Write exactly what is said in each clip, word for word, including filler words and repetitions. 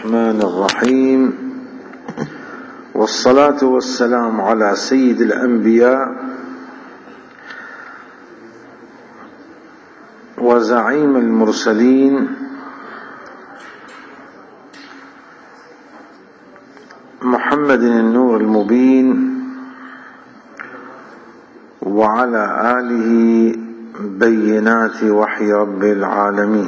الرحمن الرحيم، والصلاة والسلام على سيد الأنبياء وزعيم المرسلين محمد النور المبين وعلى آله بينات وحي رب العالمين.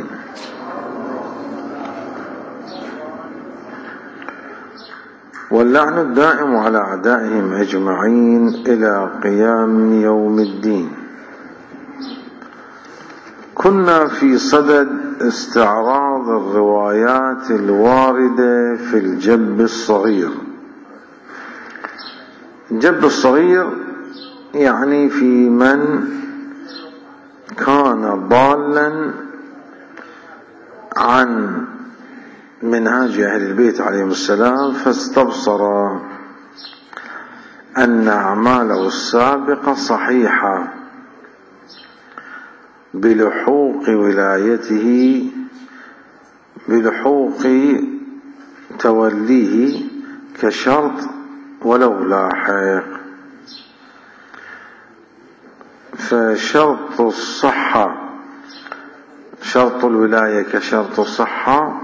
واللعن الدائم على أعدائهم أجمعين إلى قيام يوم الدين. كنا في صدد استعراض الروايات الواردة في الجب الصغير. الجب الصغير يعني في من كان ضالا عن منهاج أهل البيت عليهم السلام، فاستبصر أن أعماله السابقة صحيحة بلحوق ولايته بلحوق توليه كشرط ولو لاحق. فشرط الصحة شرط الولاية كشرط الصحة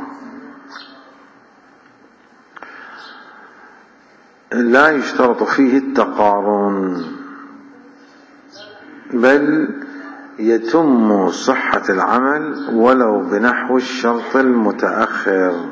لا يشترط فيه التقارن، بل يتم صحة العمل ولو بنحو الشرط المتأخر.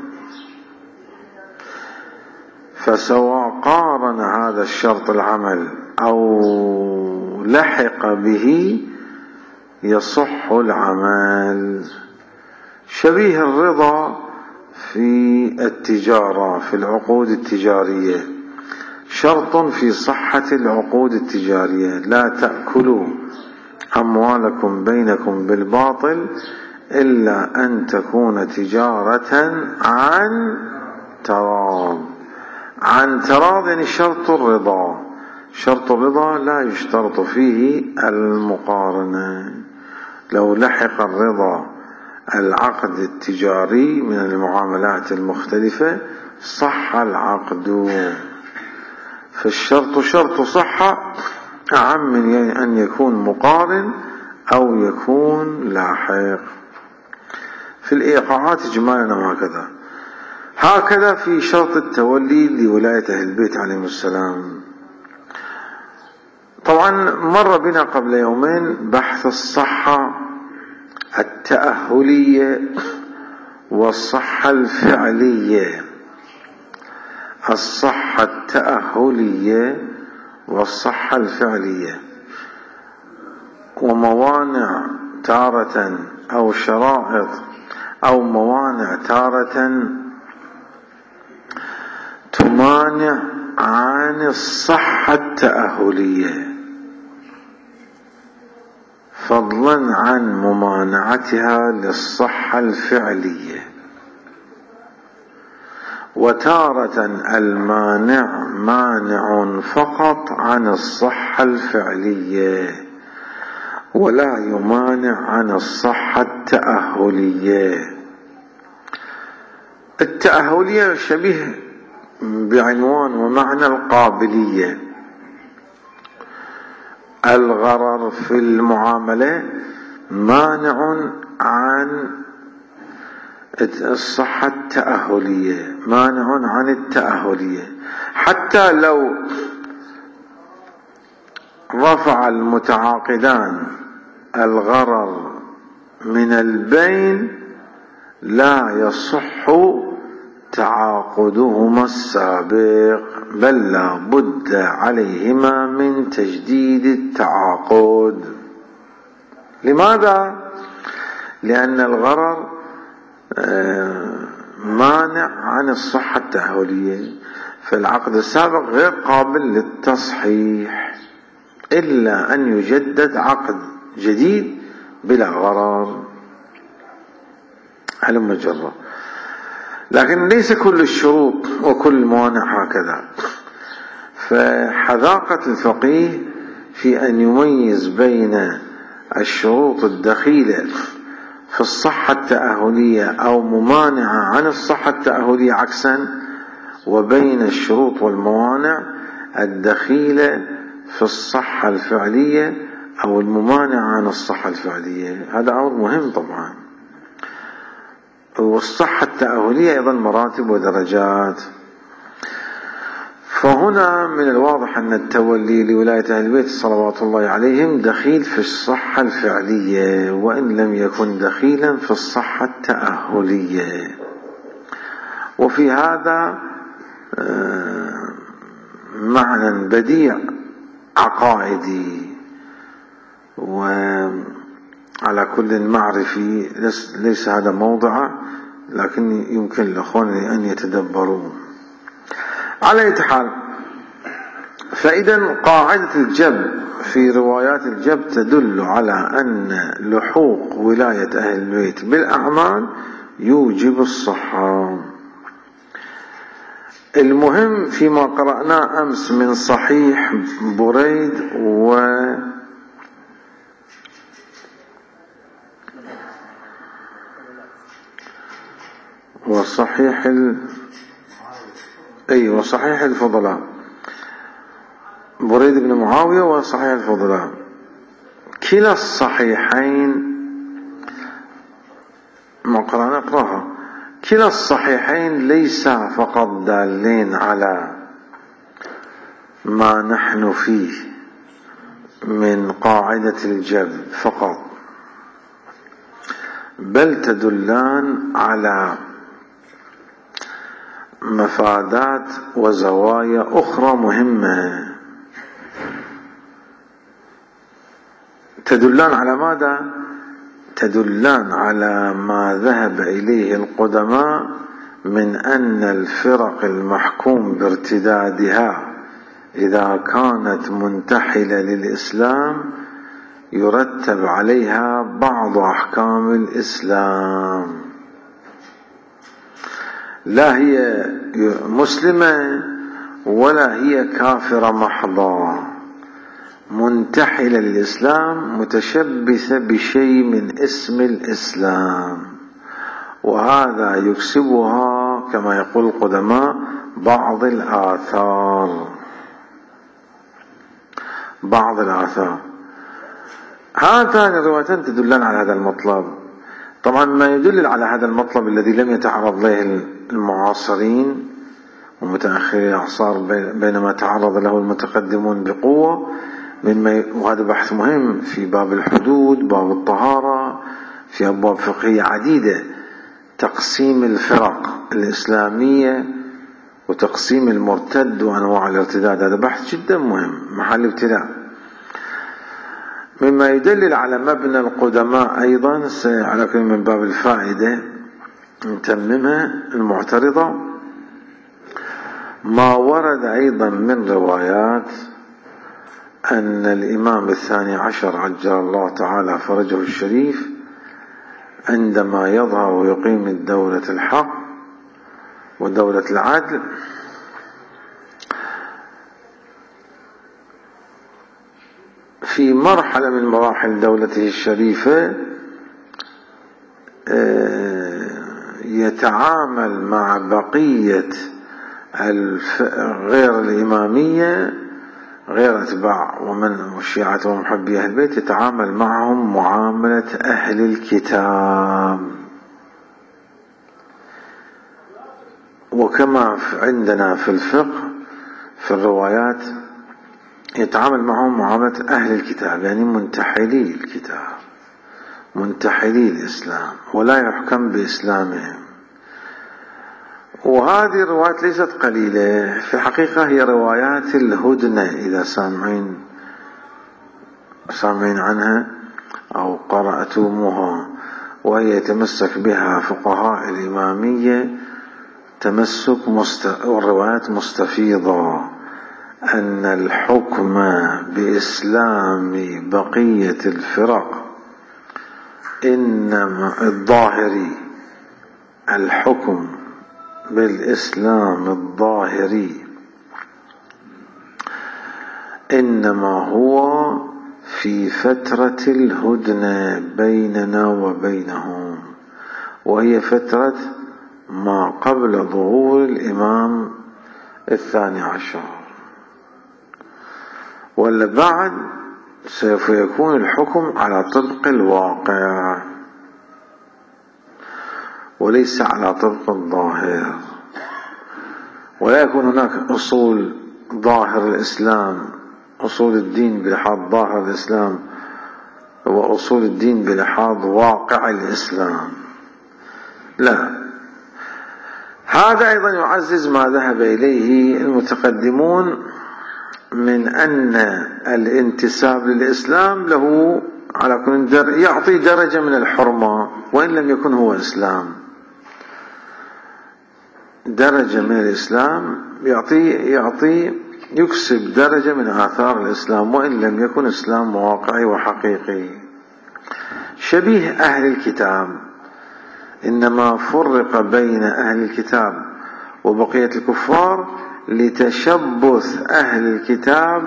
فسواء قارن هذا الشرط العمل أو لحق به يصح العمل. شبيه الرضا في التجارة في العقود التجارية، شرط في صحة العقود التجارية: لا تأكلوا أموالكم بينكم بالباطل إلا أن تكون تجارة عن تراض. عن تراض يعني شرط الرضا. شرط الرضا لا يشترط فيه المقارنة. لو لحق الرضا العقد التجاري من المعاملات المختلفة صح العقد. فالشرط شرط صحة أعم من أن يكون مقارن أو يكون لاحق. في الإيقاعات إجمالا هكذا هكذا في شرط التولي لولاية أهل البيت عليهم السلام. طبعا مر بنا قبل يومين بحث الصحة التأهلية والصحة الفعلية. الصحة التأهلية والصحة الفعلية، وموانع تارة أو شرائط أو موانع تارة تمانع عن الصحة التأهلية، فضلا عن ممانعتها للصحة الفعلية. وتارة المانع مانع فقط عن الصحة الفعلية ولا يمانع عن الصحة التأهلية. التأهلية شبيه بعنوان ومعنى القابلية. الغرر في المعاملة مانع عن الصحة التأهلية، مانع عن التأهلية. حتى لو رفع المتعاقدان الغرر من البين لا يصح تعاقدهما السابق، بل لا بد عليهما من تجديد التعاقد. لماذا؟ لأن الغرر مانع عن الصحة التأهلية، فالعقد السابق غير قابل للتصحيح إلا أن يجدد عقد جديد بلا غرر. هلم جرة. لكن ليس كل الشروط وكل الموانع هكذا. فحذاقة الفقيه في أن يميز بين الشروط الدخيلة في الصحة التأهلية أو ممانعة عن الصحة التأهلية عكسا، وبين الشروط والموانع الدخيلة في الصحة الفعلية أو الممانعة عن الصحة الفعلية. هذا أمر مهم طبعا. والصحة التأهلية أيضا مراتب ودرجات. فهنا من الواضح أن التولي لولاية أهل البيت صلوات الله عليهم دخيل في الصحة الفعلية، وإن لم يكن دخيلا في الصحة التأهلية. وفي هذا معنى بديع عقائدي وعلى كل معرفي، ليس هذا موضعه، لكن يمكن الأخوان أن يتدبروا. على أي حال، فإذا قاعدة الجب في روايات الجب تدل على أن لحوق ولاية أهل البيت بالأعمال يوجب الصحة. المهم فيما قرأناه أمس من صحيح بريد و وصحيح ال... أي وصحيح الفضلاء، بريد بن معاوية وصحيح الفضلاء، كلا الصحيحين ما قرأنا اقرأها، كلا الصحيحين ليس فقط دالين على ما نحن فيه من قاعدة الجب فقط، بل تدلان على مفادات وزوايا أخرى مهمة. تدلان على ماذا؟ تدلان على ما ذهب إليه القدماء من أن الفرق المحكوم بارتدادها إذا كانت منتحلة للإسلام يرتب عليها بعض أحكام الإسلام، لا هي مسلمة ولا هي كافرة محضة، منتحلة للإسلام متشبثة بشيء من اسم الإسلام، وهذا يكسبها كما يقول القدماء بعض الآثار بعض الآثار. هاتان الروايتان تدلان على هذا المطلب. طبعا ما يدل على هذا المطلب الذي لم يتعرض له المعاصرين ومتأخري الأعصار بينما تعرض له المتقدمون بقوة، مما وهذا بحث مهم في باب الحدود، باب الطهارة، في أبواب فقهية عديدة، تقسيم الفرق الإسلامية وتقسيم المرتد وأنواع الارتداد، هذا بحث جدا مهم محل ابتلاء. مما يدلل على مبنى القدماء أيضا على كل من باب الفائدة نتممها المعترضة، ما ورد أيضا من روايات أن الإمام الثاني عشر عجل الله تعالى فرجه الشريف عندما يظهر ويقيم الدولة الحق ودولة العدل في مرحلة من مراحل دولته الشريفة يتعامل مع بقية غير الإمامية غير أتباع ومن الشيعة ومحبي أهل البيت، يتعامل معهم معاملة أهل الكتاب، وكما عندنا في الفقه في الروايات يتعامل معهم معاملة أهل الكتاب، يعني منتحلي الكتاب منتحلي الإسلام ولا يحكم بإسلامهم. وهذه الروايات ليست قليلة في الحقيقة، هي روايات الهدنة إذا سامعين سامعين عنها أو قرأتموها، وهي يتمسك بها فقهاء الإمامية تمسك مست... والروايات مستفيضة أن الحكم بإسلام بقية الفرق إنما الظاهري الحكم بالإسلام الظاهري إنما هو في فترة الهدنة بيننا وبينهم، وهي فترة ما قبل ظهور الإمام الثاني عشر، ولا بعد سوف يكون الحكم على طبق الواقع وليس على طبق الظاهر، ولا يكون هناك أصول ظاهر الإسلام، أصول الدين بلحاظ ظاهر الإسلام وأصول الدين بلحاظ واقع الإسلام، لا. هذا أيضا يعزز ما ذهب إليه المتقدمون من أن الانتساب للإسلام له على كل در يعطي درجة من الحرمة وإن لم يكن هو إسلام، درجة من الإسلام يعطي يعطي يكسب درجة من آثار الإسلام وإن لم يكن إسلام واقعي وحقيقي. شبيه أهل الكتاب، إنما فرق بين أهل الكتاب وبقية الكفار لتشبث أهل الكتاب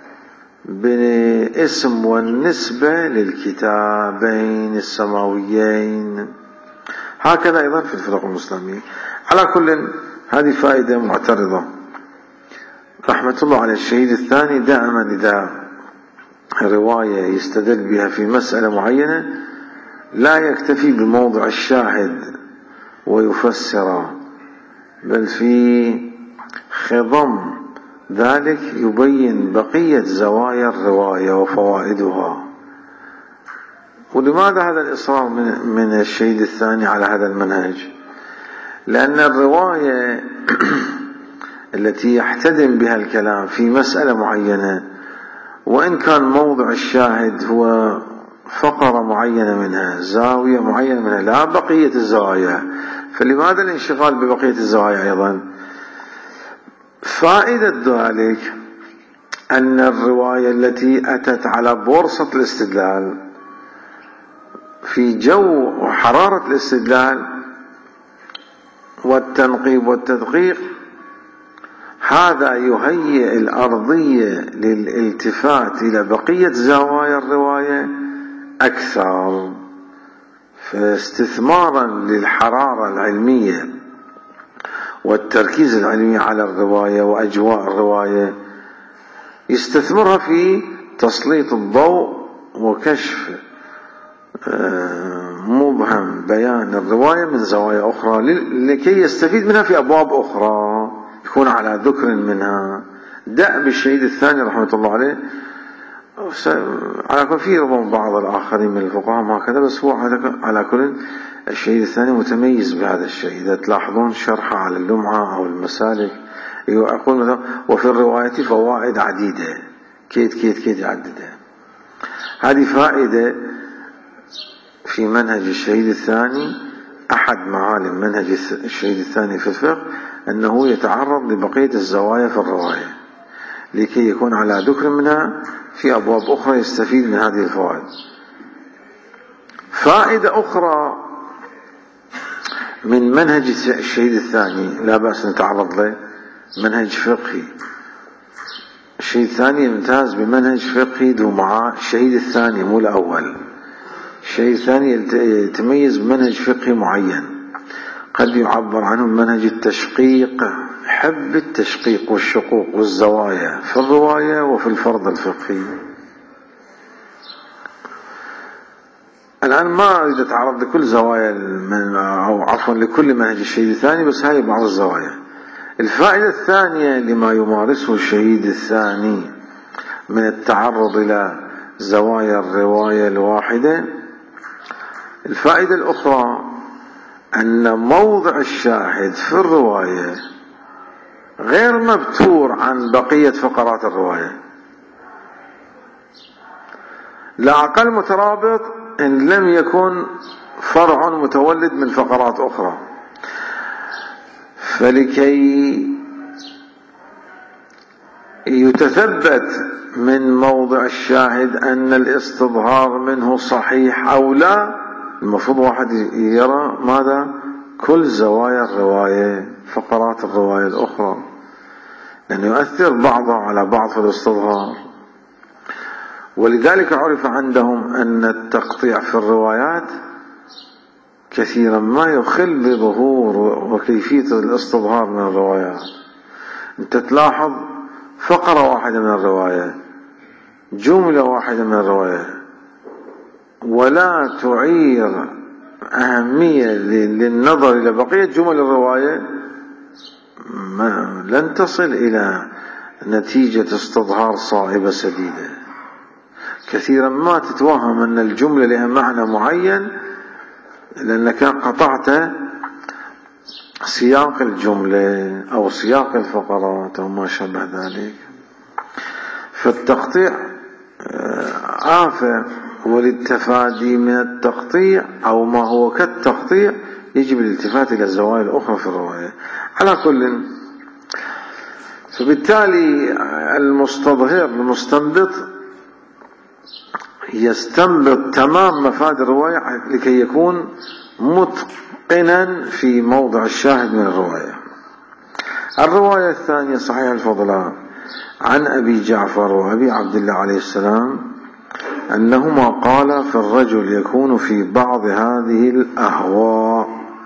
بالاسم والنسبة للكتابين السماويين، هكذا أيضا في الفرق المسلمية. على كل هذه فائدة معترضة. رحمة الله على الشهيد الثاني دائما إذا رواية يستدل بها في مسألة معينة لا يكتفي بموضع الشاهد ويفسر، بل في خضم ذلك يبين بقية زوايا الرواية وفوائدها. ولماذا هذا الإصرار من, من الشهيد الثاني على هذا المنهج؟ لأن الرواية التي يحتدم بها الكلام في مسألة معينة وإن كان موضع الشاهد هو فقرة معينة منها، زاوية معينة منها، لا بقية الزوايا، فلماذا الانشغال ببقية الزوايا أيضا؟ فائدة ذلك أن الرواية التي أتت على بورصة الاستدلال في جو وحرارة الاستدلال والتنقيب والتدقيق، هذا يهيئ الأرضية للالتفات إلى بقية زوايا الرواية أكثر، فاستثمارا للحرارة العلمية والتركيز العلمي على الرواية وأجواء الرواية يستثمرها في تسليط الضوء وكشف مبهم بيان الرواية من زوايا أخرى لكي يستفيد منها في أبواب أخرى يكون على ذكر منها. دأب الشهيد الثاني رحمة الله عليه، على كل في ربما بعض الآخرين من الفقهاء هكذا، بس هو على كل الشهيد الثاني متميز بهذا الشيء. إذا تلاحظون شرحه على اللمعة أو المسالك يقول مثلا وفي الرواية فوائد عديدة، كيد كيد كيد يعددها. هذه فائدة في منهج الشهيد الثاني. أحد معالم منهج الشهيد الثاني في الفقه أنه يتعرض لبقية الزوايا في الرواية لكي يكون على ذكر منها في أبواب أخرى يستفيد من هذه الفوائد. فائدة أخرى من منهج الشهيد الثاني لا بأس نتعرض له، منهج فقهي. الشهيد الثاني يمتاز بمنهج فقهي ذو معاه الشهيد الثاني مو الأول. الشيء الثاني يتميز بمنهج فقهي معين قد يعبر عنه منهج التشقيق، حب التشقيق والشقوق والزوايا في الرواية وفي الفرض الفقهي. الآن ما أريد أتعرض لكل زوايا أو عفوا لكل منهج الشهيد الثاني، بس هاي بعض الزوايا. الفائدة الثانية لما يمارسه الشهيد الثاني من التعرض إلى زوايا الرواية الواحدة، الفائدة الأخرى أن موضع الشاهد في الرواية غير مبتور عن بقية فقرات الرواية، لا أقل مترابط إن لم يكن فرع متولد من فقرات أخرى. فلكي يتثبت من موضع الشاهد أن الاستظهار منه صحيح أو لا، المفروض واحد يرى ماذا؟ كل زوايا الرواية، فقرات الرواية الأخرى، لأنه يؤثر بعضها على بعض في الاستظهار. ولذلك عرف عندهم أن التقطيع في الروايات كثيرا ما يخل بظهور وكيفية الاستظهار من الروايات. أنت تلاحظ فقرة واحدة من الرواية، جملة واحدة من الرواية، ولا تعير أهمية للنظر إلى بقية جمل الرواية، ما لن تصل إلى نتيجة استظهار صائبة سديدة. كثيرا ما تتوهم أن الجملة لها معنى معين لأنك قطعت سياق الجملة أو سياق الفقرات أو ما شابه ذلك. فالتقطيع آفة، وللتفادي من التقطيع أو ما هو كالتقطيع يجب الالتفات إلى الزوايا الأخرى في الرواية. على كل، فبالتالي المستظهر المستنبط يستنبط تمام مفاد الرواية لكي يكون متقنا في موضع الشاهد من الرواية. الرواية الثانية صحيح الفضلاء عن أبي جعفر وأبي عبد الله عليه السلام أنهما قال في الرجل يكون في بعض هذه الأهواء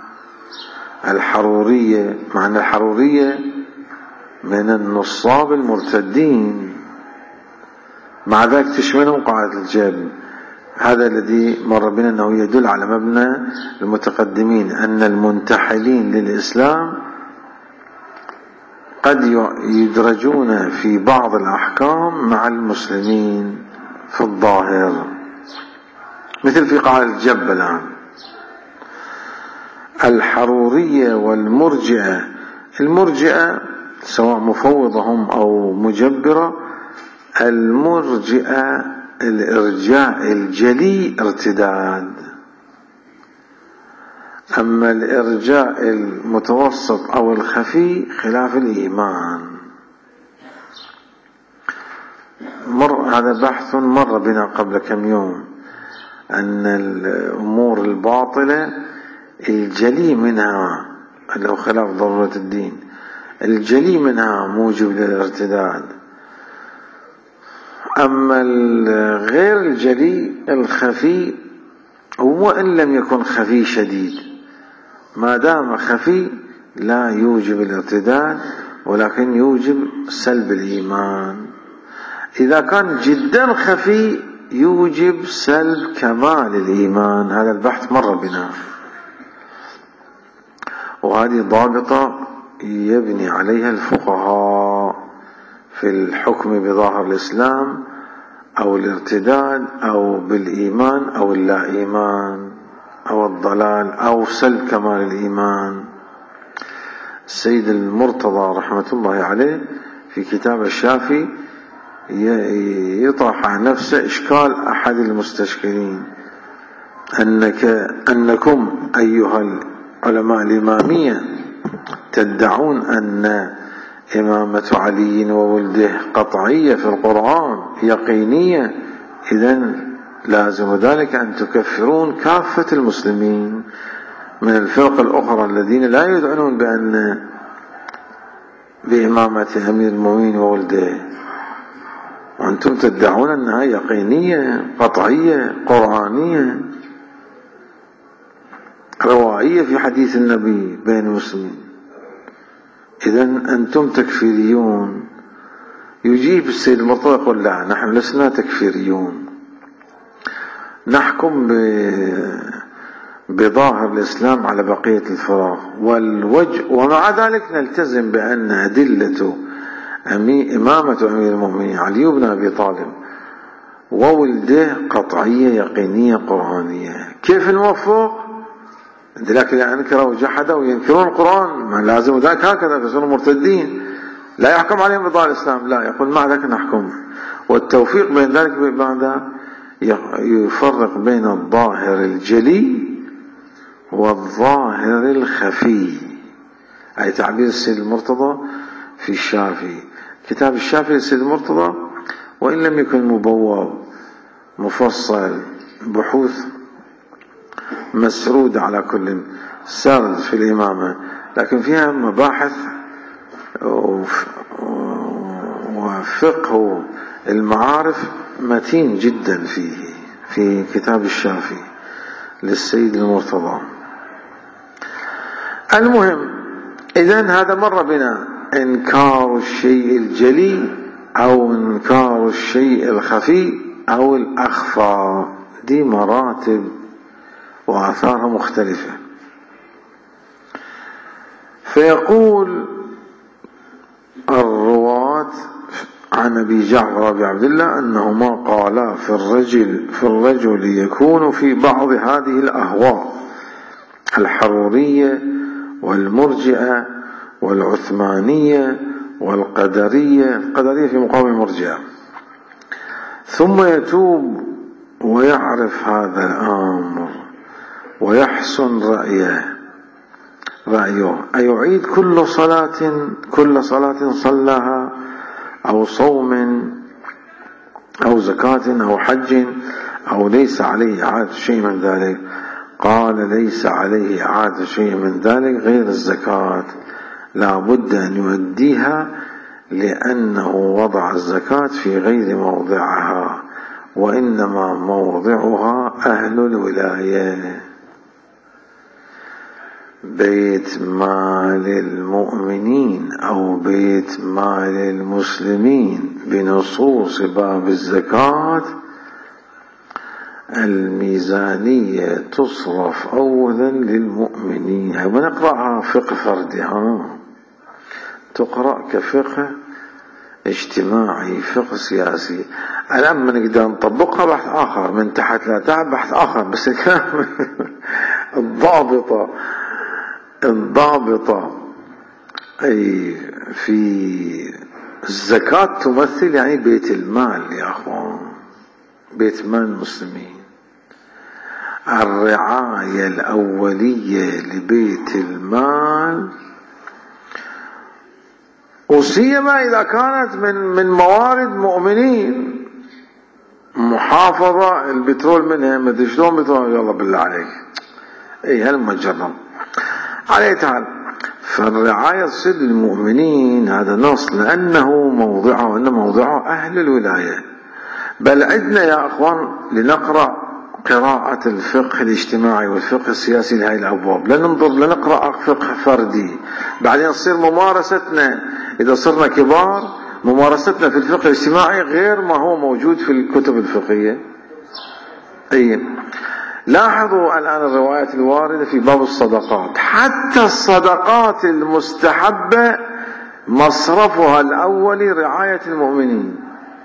الحرورية، معنى الحرورية من النصاب المرتدين، مع ذلك تشملهم قاعدة الجبل. هذا الذي مر بنا أنه يدل على مبنى المتقدمين أن المنتحلين للإسلام قد يدرجون في بعض الأحكام مع المسلمين في الظاهر، مثل في قاعدة الجبل الآن. الحرورية والمرجئة، المرجئة سواء مفوضة هم أو مجبرة، المرجئة الإرجاء الجلي ارتداد، أما الإرجاء المتوسط أو الخفي خلاف الإيمان. مر هذا بحث مر بنا قبل كم يوم، أن الأمور الباطلة الجلي منها اللي هو خلاف ضرورة الدين، الجلي منها موجب للارتداد، أما الغير الجلي الخفي هو إن لم يكن خفي شديد، ما دام خفي لا يوجب الارتداد ولكن يوجب سلب الإيمان. إذا كان جدا خفي يوجب سلب كمال الإيمان. هذا البحث مر بنا، وهذه ضابطة يبني عليها الفقهاء في الحكم بظاهر الإسلام أو الارتداد أو بالإيمان أو اللا إيمان أو الضلال أو سلب كمال الإيمان. السيد المرتضى رحمة الله عليه في كتاب الشافي يطرح عن نفسه إشكال أحد المستشكلين، أنك أنكم أيها العلماء الإمامية تدعون أن إمامة علي وولده قطعية في القرآن يقينية، إذن لازم ذلك أن تكفرون كافة المسلمين من الفرق الأخرى الذين لا يدعنون بأن بإمامة أمير المؤمنين وولده، وأنتم تدعون أنها يقينية قطعية قرآنية روائية في حديث النبي بين المسلمين، إذن أنتم تكفيريون. يجيب السيد المرتضى يقول لا، نحن لسنا تكفيريون، نحكم بظاهر الإسلام على بقية الفرق والوجه، ومع ذلك نلتزم بأن أدلة إمامة أمير المؤمنين علي بن أبي طالب وولده قطعية يقينية قرآنية. كيف نوفق؟ لكن أنكروا وجحدوا وينكرون القرآن، ما لازم ذلك هكذا فصاروا مرتدين، لا يحكم عليهم بظاهر الإسلام، لا يقول مع ذلك نحكم. والتوفيق بين ذلك بعد يفرق بين الظاهر الجلي والظاهر الخفي، أي تعبير السيد المرتضى في الشافي. كتاب الشافي للسيد المرتضى وإن لم يكن مبوب مفصل بحوث مسرود على كل سرد في الإمامة، لكن فيها مباحث وفقه المعارف متين جدا فيه في كتاب الشافي للسيد المرتضى. المهم إذن هذا مر بنا إنكار الشيء الجلي أو إنكار الشيء الخفي أو الأخفى، دي مراتب وآثارها مختلفة. فيقول الرواة عن أبي جعفر أبي عبد الله أنهما قالا في الرجل في الرجل يكون في بعض هذه الأهواء الحرورية والمرجئة والعثمانية والقدرية، القدرية في مقام المرجئة، ثم يتوب ويعرف هذا الأمر ويحسن رأيه رأيه أيعيد كل صلاة كل صلاة صلاها أو صوم أو زكاة أو حج أو ليس عليه إعادة شيء من ذلك؟ قال ليس عليه إعادة شيء من ذلك غير الزكاة، لا بد أن يؤديها لأنه وضع الزكاة في غير موضعها، وإنما موضعها أهل الولاية. بيت مال المؤمنين أو بيت مال المسلمين بنصوص باب الزكاة الميزانية تصرف أولا للمؤمنين. ونقرأها فقه فردي، ها تقرأ كفقه اجتماعي، فقه سياسي. الآن ما نقدر نطبقها بحث آخر، من تحت لا تعب بحث آخر، بس الكلام الضابطة الضابطة أي في الزكاة تمثل يعني بيت المال يا أخوان، بيت مال المسلمين. الرعاية الأولية لبيت المال، وسيما إذا كانت من من موارد مؤمنين، محافظة البترول منها مدري شلون بترول، يلا بالله عليك اي هالمجرم عليه تعال. فالرعاية تصير للمؤمنين، هذا نص، لأنه موضعه وأن موضعه أهل الولاية. بل عندنا يا أخوان لنقرأ قراءة الفقه الاجتماعي والفقه السياسي لهذه الأبواب، لا ننظر لنقرأ فقه فردي، بعدين تصير ممارستنا إذا صرنا كبار ممارستنا في الفقه الاجتماعي غير ما هو موجود في الكتب الفقهية. أي لاحظوا الآن الروايات الواردة في باب الصدقات، حتى الصدقات المستحبة مصرفها الأول رعاية المؤمنين.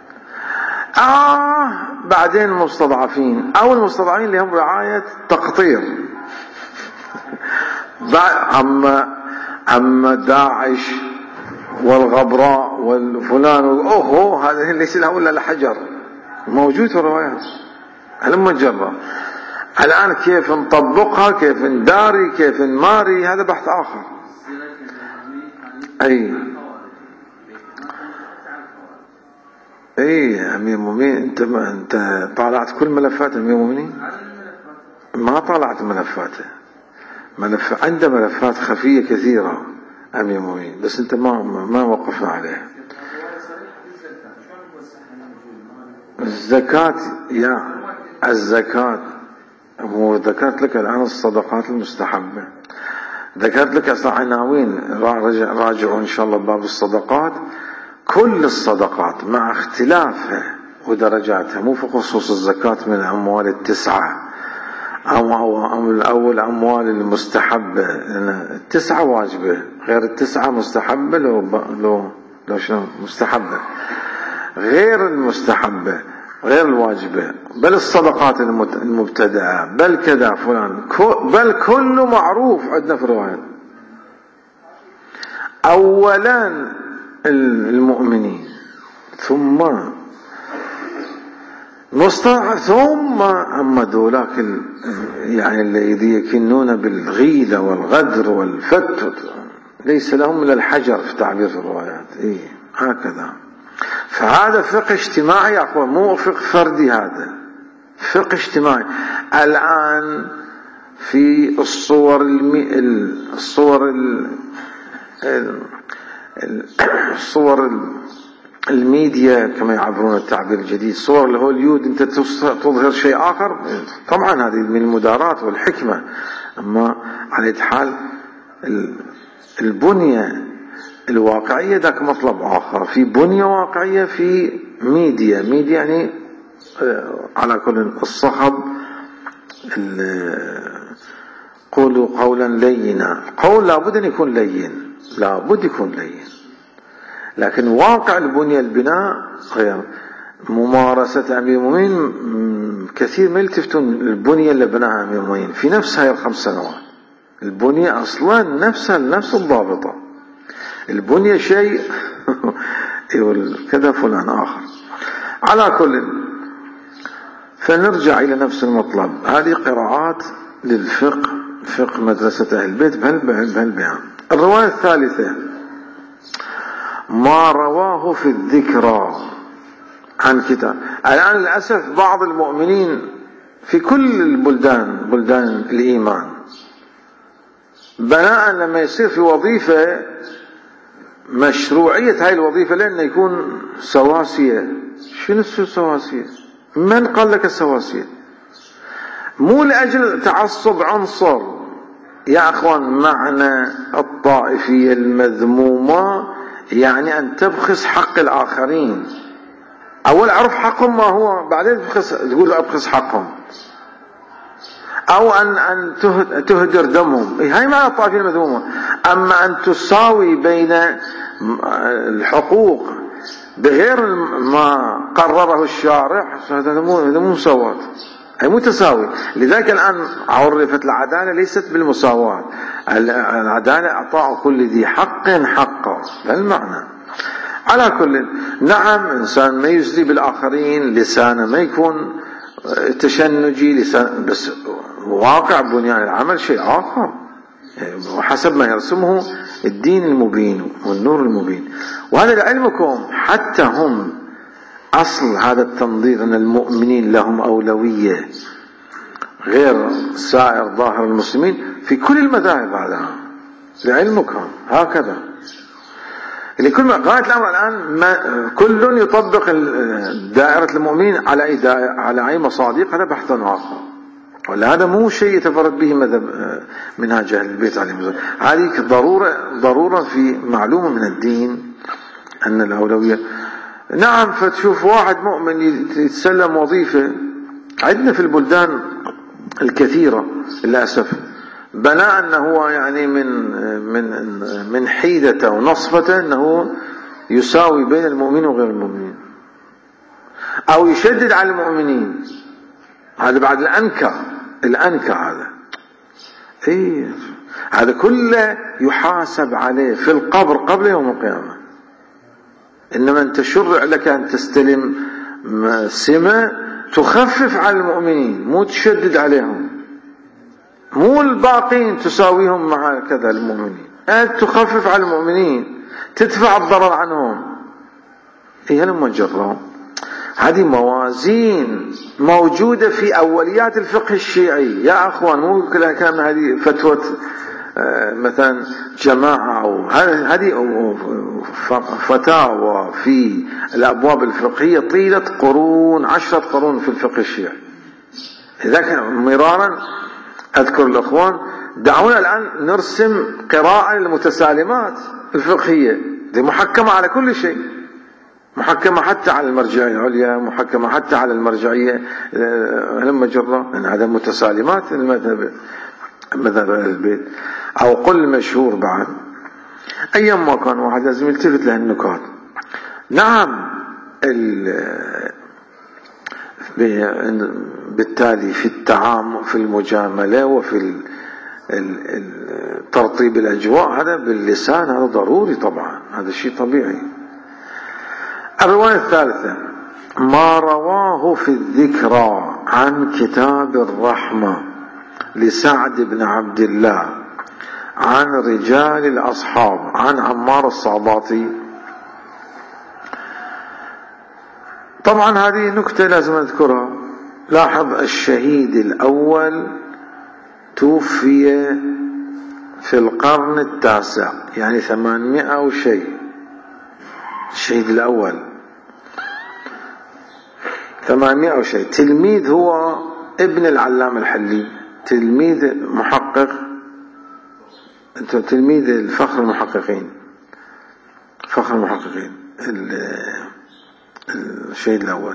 آه بعدين المستضعفين أو المستضعفين اللي هم رعاية تقطير. أما أما داعش والغبراء والفلان أوه هذا ليس له إلا الحجر، موجود في الروايات. هلما نجرب الآن كيف نطبقها، كيف نداري، كيف نماري، هذا بحث آخر. أي اي امير المؤمنين، انت ما انت طالعت كل ملفات امير المؤمنين؟ ما طالعت ملفاته، ملف عنده ملفات خفيه كثيره امير المؤمنين، بس انت ما ما وقفنا عليها. الزكاه يا الزكاه، هو ذكرت لك الان الصدقات المستحبه، ذكرت لك اصلا عناوين، راجعوا ان شاء الله باب الصدقات، كل الصدقات مع اختلافها ودرجاتها، مو في خصوص الزكاة من الأموال التسعة أو الأول أموال المستحبة، التسعة واجبة غير التسعة مستحبة، لو لو لو شنو مستحبة غير المستحبة غير الواجبة، بل الصدقات المبتدعة، بل كذا فلان، بل كله معروف عندنا في الروايات. أولا المؤمنين، ثم مستضعف، ثم أما ذولاك يعني الذي يكنون بالغيلة والغدر والفتر ليس لهم إلا الحجر في تعبير الروايات. إيه هكذا. فهذا فقه اجتماعي يا أخوان، مو فقه فردي، هذا فقه اجتماعي. الآن في الصور المي... الصور ال... الصور الميديا كما يعبرون التعبير الجديد، صور الهوليود، انت تظهر شيء اخر، طبعا هذه من المدارات والحكمة. اما على حال البنية الواقعية ذاك مطلب آخر. في بنية واقعية، في ميديا. ميديا يعني على كل الصخب، قولوا قولا لينا. قول لابد أن يكون لين، لابد يكون لين، لكن واقع البنية البناء غير. ممارسة أمير المؤمنين كثير ما يلتفتون البنية اللي بناها أمير المؤمنين في نفس هاي الخمس سنوات. البنية أصلا نفسها نفس الضابطة. البنية شيء يقول كذا فلان آخر. على كل، فنرجع إلى نفس المطلب. هذه قراءات للفقه، فقه مدرسة أهل البيت بهالبيان. الرواية الثالثة ما رواه في الذكرى عن كتاب. الآن للأسف بعض المؤمنين في كل البلدان، بلدان الإيمان، بناء لما يصير في وظيفة مشروعية هاي الوظيفة لأنه يكون سواسية. شنو السواسية؟ من قال لك السواسية؟ مو لأجل تعصب عنصر يا أخوان. معنى الطائفية المذمومة يعني أن تبخس حق الآخرين. أول أعرف حقهم ما هو، بعدين تبخس تقول أبخس حقهم، أو أن أن تهدر دمهم. هاي معنى الطائفية المذمومة. أما أن تساوي بين الحقوق بغير ما قرره الشارع، هذا مو مو مساواة، هي مو تساوي. لذلك الآن عرفت العدالة ليست بالمساواة. العدالة إعطاء كل ذي حق حقه، هذا المعنى. على كل، نعم إنسان ما يسدي بالآخرين، لسانه ما يكون تشنجي، لسان بس واقع بنيان العمل شيء آخر، وحسب ما يرسمه الدين المبين والنور المبين. وهذا لعلمكم حتى هم أصل هذا التنظير أن المؤمنين لهم أولوية غير سائر ظاهر المسلمين في كل المذاهب. هذا لعلمكم هكذا. لكل ما غاية الأمر الآن ما كل يطبق دائرة المؤمنين على أي على أي مصادق، هذا بحث آخر. ولا هذا مو شيء يتفرد به مذهب منهج أهل البيت عليهم السلام. هذه ضرورة ضرورة في معلومة من الدين أن الأولوية. نعم، فتشوف واحد مؤمن يتسلم وظيفة. عندنا في البلدان الكثيرة للأسف بناء أنه هو يعني من من من حيدته ونصفته أنه يساوي بين المؤمنين وغير المؤمنين، أو يشدد على المؤمنين. هذا بعد الأنكى الأنكى هذا. إيه، هذا كله يحاسب عليه في القبر قبل يوم القيامة. إنما أنت شرع لك أن تستلم سمة تخفف على المؤمنين، مو تشدد عليهم. مو الباقين تساويهم مع كذا المؤمنين، أنت تخفف على المؤمنين، تدفع الضرر عنهم. إيه لما جرهم. هذه موازين موجودة في أوليات الفقه الشيعي يا أخوان. مو كلام هذه فتوى مثلا جماعة، أو هذه فتاوى في الأبواب الفقهية طيلة قرون، عشرة قرون في الفقه الشيعي. لذلك مرارا أذكر الأخوان دعونا الآن نرسم قراءة للمتسالمات الفقهية، دي محكمة على كل شيء، محكمة حتى على المرجعية العليا، محكمة حتى على المرجعية لما جرى من هذا متسالمات المذهب مذهب البيت. أو قل مشهور بعد أيام ما كان واحد لازم يلتفت له النكات. نعم، بالتالي في التعامل في المجاملة وفي ترطيب الأجواء هذا باللسان هذا ضروري طبعا، هذا شيء طبيعي. الرواية الثالثة ما رواه في الذكرى عن كتاب الرحمة لسعد بن عبد الله عن رجال الأصحاب عن عمار الصعباطي. طبعا هذه نكتة لازم أذكرها. لاحظ الشهيد الأول توفي في القرن التاسع، يعني ثمانمائة وشيء. الشهيد الأول ثمانمائة وشيء. تلميذ هو ابن العلامة الحلي، تلميذ محقق أنت تلميذ الفخر المحققين، فخر المحققين الشهيد الأول.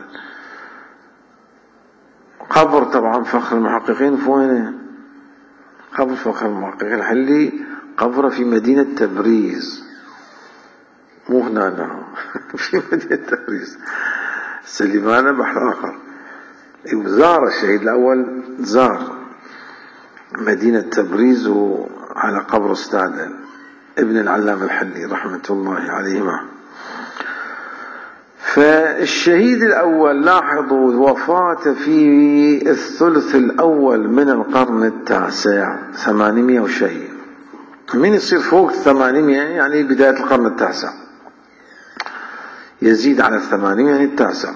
قبر طبعا فخر المحققين في وينه؟ قبر فخر المحققين الحلي قبره في مدينة تبريز، مو هنا لا في مدينة تبريز. سليمان بحر آخر. زار الشهيد الأول، زار مدينة تبريز وعلى قبر استاذه ابن العلام الحلي رحمة الله عليهما. فالشهيد الأول لاحظوا وفاته في الثلث الأول من القرن التاسع، ثمانمائة وشيء. من يصير فوق الثمانمائة يعني بداية القرن التاسع، يزيد على الثمانمائة يعني التاسع.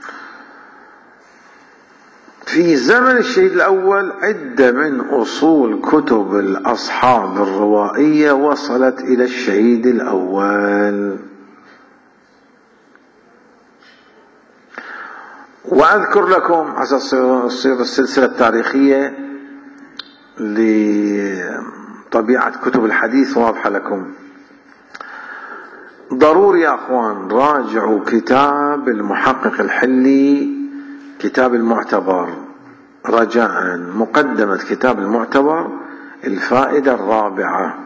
في زمن الشهيد الأول عدة من أصول كتب الأصحاب الروائية وصلت إلى الشهيد الأول. وأذكر لكم عشان تصير السلسلة التاريخية لطبيعة كتب الحديث واضحة لكم. ضروري يا أخوان راجعوا كتاب المحقق الحلي، كتاب المعتبر، رجاء مقدمة كتاب المعتبر الفائدة الرابعة.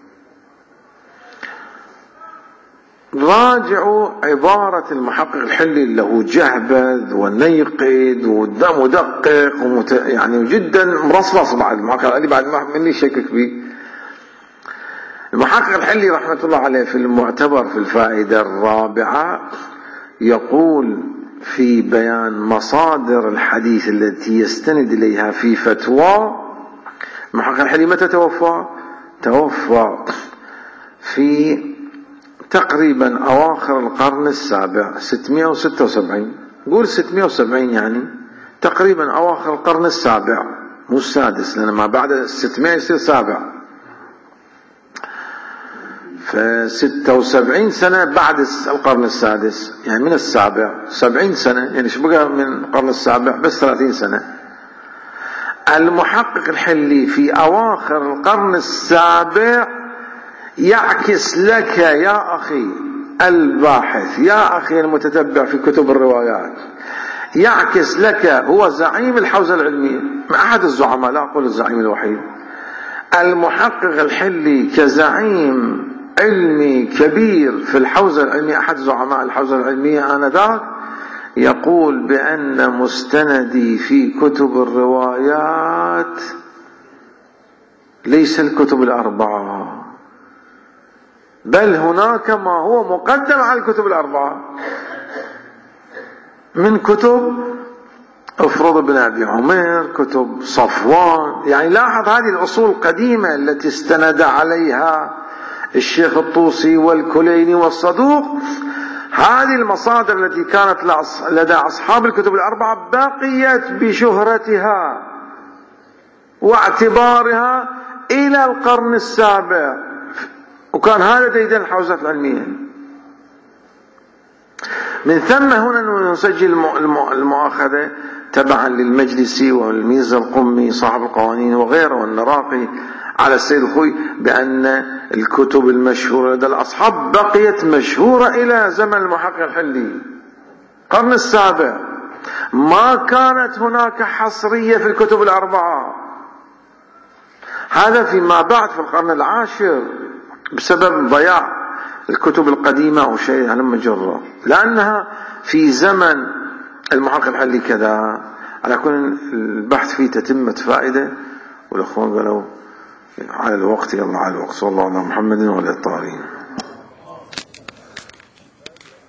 راجعوا عبارة المحقق الحلي اللي هو جهبذ ونيقد ومدقق ومت... يعني جدا مرصرص. بعد المحقق الحلي بعد ما من لي شكك به. المحقق الحلي رحمة الله عليه في المعتبر في الفائدة الرابعة يقول في بيان مصادر الحديث التي يستند إليها في فتوى. المحقق الحلي متى توفى؟ توفى في تقريبا أواخر القرن السابع، ستمائة وستة وسبعين. قول ستمائة وسبعين يعني تقريبا أواخر القرن السابع، مو السادس، لأن ما بعد الستمائة يصير سابع. فستة وسبعين سنة بعد القرن السادس، يعني من السابع سبعين سنة، يعني شو بقى من القرن السابع؟ بس ثلاثين سنة. المحقق الحلي في أواخر القرن السابع يعكس لك يا أخي الباحث، يا أخي المتتبع في كتب الروايات، يعكس لك، هو زعيم الحوزة العلمية، من أحد الزعماء، لا أقول الزعيم الوحيد. المحقق الحلي كزعيم علمي كبير في الحوزة العلمية، أحد زعماء الحوزة العلمية آنذاك، يقول بأن مستندي في كتب الروايات ليس الكتب الأربعة، بل هناك ما هو مقدم على الكتب الأربعة من كتب افرض بن أبي عمير، كتب صفوان. يعني لاحظ هذه الأصول القديمة التي استند عليها الشيخ الطوسي والكليني والصدوق، هذه المصادر التي كانت لدى أصحاب الكتب الأربعة بقيت بشهرتها واعتبارها إلى القرن السابع، وكان هذا ديدن الحوزة العلمية. من ثم هنا نسجل المؤاخذة تبعا للمجلسي والميزة القمي صاحب القوانين وغيره والنراقي على السيد الخوي بأن الكتب المشهورة لدى الأصحاب بقيت مشهورة إلى زمن المحقق الحلي القرن السابع. ما كانت هناك حصرية في الكتب الأربعة. هذا فيما بعد في القرن العاشر بسبب ضياع الكتب القديمة أو شيء على مجرة، لأنها في زمن المحقق الحلي كذا. على كل البحث فيه تتمة فائدة، والأخوان قالوا على الوقت، يلا على الوقت. صلى الله على محمد وعلى الطاهرين.